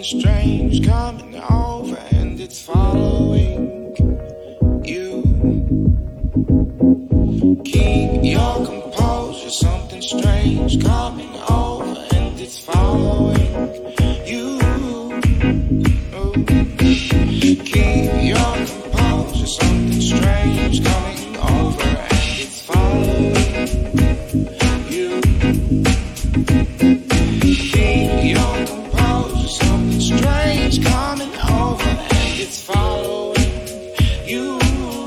strange coming over and it's following you. Keep your composure, something strange coming over and it's following you. Keep your composure, something strange coming over and it's following you. Keep your composure, something strange coming over and it's following you.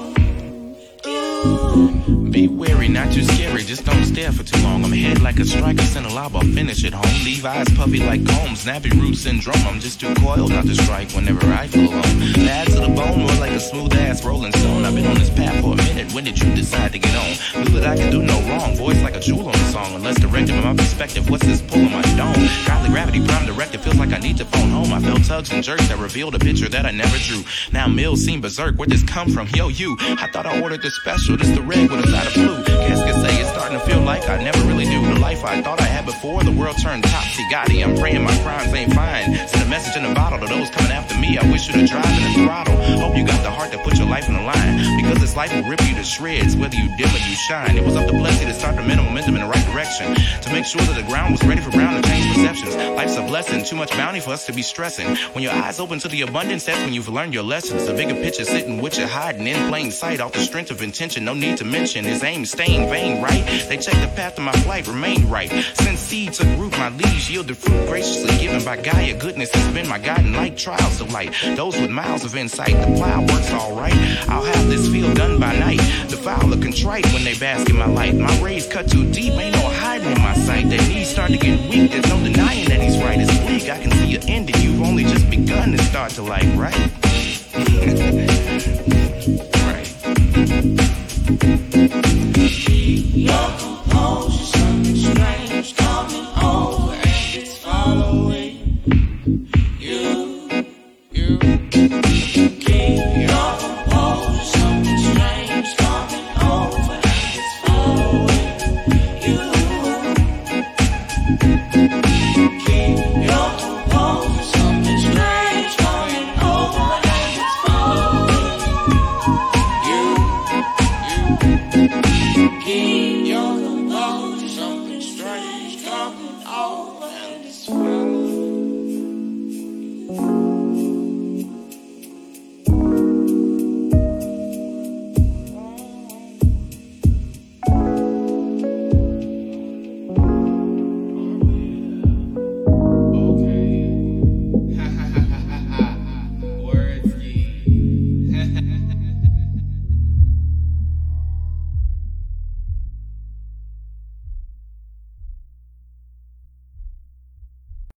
Be wary, not too scary, just don't stare for too long. I'm ahead like a striker, send a lob, I'll finish it home. Leave eyes puffy like combs, nappy root syndrome. I'm just too coiled not to strike whenever I feel alone. Bad to the bone, more like a smooth ass rolling stone. I've been on this path for a minute, when did you decide to get on? Knew that I could do no wrong, voice like a jewel on the song. Unless directed from my perspective, what's this pull on my dome? Godly gravity, prime directed, feels like I need to phone home. I felt tugs and jerks that revealed a picture that I never drew. Now mills seem berserk, where'd this come from? Yo, you, I thought I ordered this special, this the red with a side of blue. Guess could say it's starting to feel like I never really knew the life I thought I had before. The world turned topsy-gotti. I'm praying my crimes ain't fine. Send a message in a bottle to those coming after me. I wish you to drive in the throttle. Hope you got the heart to put your life in the line, because this life will rip you to shreds whether you dim or you shine. It was up to Blessy to start the mental momentum in the right direction, to make sure that the ground was ready for Brown to change perceptions. Life's a blessing, too much bounty for us to be stressing. When your eyes open to the abundance, that's when you've learned your lessons. The bigger picture sitting with you hiding in plain sight, off the strength of intention. No need to mention his aim staying vain, right? They checked the path of my flight, remained right. Since seed took root, my leaves yielded fruit, graciously given by Gaia. Goodness has been my guiding light. Trials of light, those with miles of insight. The plow works all right. I'll have this field done by night. The foul are contrite when they bask in my light. My rays cut too deep, ain't no hiding in my sight. Their knees start to get weak, there's no denying that he's right. It's bleak, I can see you ending. You've only just begun to start to like, right? Right.